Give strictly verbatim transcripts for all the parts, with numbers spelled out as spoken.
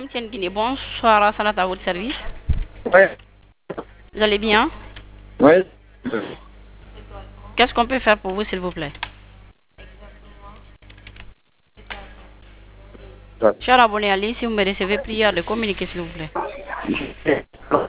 Mtien Guinée, bonsoir, Assanat à votre service. Oui. Vous allez bien? Oui. Qu'est-ce qu'on peut faire pour vous, s'il vous plaît? Cher abonné Ali, si vous me recevez, prière de communiquer, s'il vous plaît.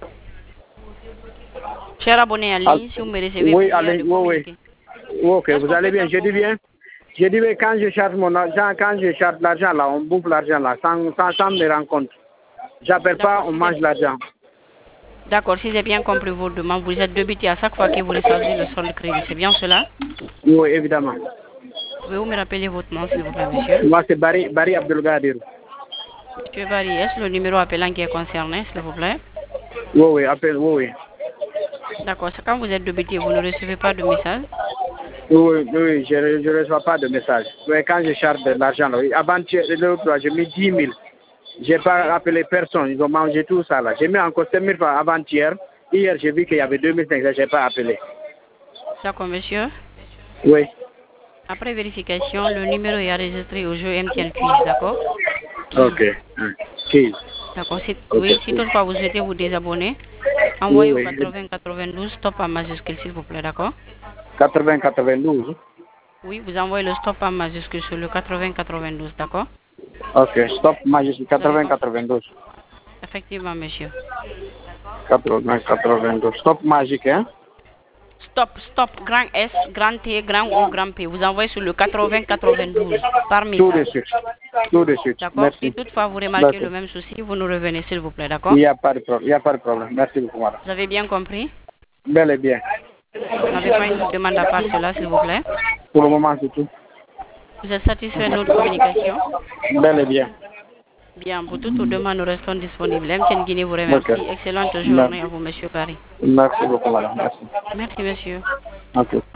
Cher abonné Ali, si vous me recevez, oui, prière allez, de oui, communiquer. oui. Ok, vous allez bien, je dis bien. Je dis bien, quand je cherche mon argent, quand je cherche l'argent là, on bouffe l'argent là, sans, sans, sans me rendre compte. J'appelle pas, on mange l'argent. D'accord, si j'ai bien compris vos demandes, vous êtes débité à chaque fois que vous recevez le solde de crédit, c'est bien cela? Oui, évidemment. Pouvez-vous me rappeler votre nom, s'il vous plaît, monsieur? Moi, c'est Barry, Barry Abdelgadir. Monsieur Barry, est-ce le numéro appelant qui est concerné, s'il vous plaît? Oui, oui, appelle, oui, oui. D'accord, quand vous êtes débité, vous ne recevez pas de message? Oui, oui, je ne reçois pas de message. Oui, quand je cherche de l'argent, oui. Avant-hier, l'autre fois, j'ai mis dix mille. Je n'ai pas appelé personne, ils ont mangé tout ça là. J'ai mis encore sept mille francs avant-hier. Hier, j'ai vu qu'il y avait deux mille cinq cents, je n'ai pas appelé. D'accord, monsieur. Oui. Après vérification, le numéro est enregistré au jeu M T N Quiz, d'accord? Ok. Quiz. D'accord. Si, Okay. oui, si toutefois vous souhaitez vous désabonner, envoyez Oui, au oui. quatre-vingts quatre-vingt-douze stop en majuscule, s'il vous plaît, d'accord? quatre-vingts quatre-vingt-douze. Oui, vous envoyez le stop en majuscule sur le quatre-vingts quatre-vingt-douze, d'accord? Ok, stop majuscule quatre-vingts quatre-vingt-douze. Effectivement, monsieur. quatre-vingts quatre-vingt-douze. Stop magique, hein? Stop, stop, grand S, grand T, grand O, grand P. Vous envoyez sur le quatre-vingts quatre-vingt-douze par message. Tout de suite. Tout de suite. D'accord? Si Merci. toutefois vous remarquez le même souci, vous nous revenez, s'il vous plaît, d'accord? Il n'y a pas de problème. Il n'y a pas de problème. Merci beaucoup, madame. Vous avez bien compris? Bel et bien. Vous n'avez pas une demande à part cela, s'il vous plaît? Pour le moment, c'est tout. Vous êtes satisfait de notre communication? Bel et bien. Bien, pour toutes vos demandes, nous restons disponibles. M T N Guinée vous remercie. Okay. Excellente journée à vous, monsieur Barry. Merci beaucoup, madame. Merci. Merci, monsieur. Ok.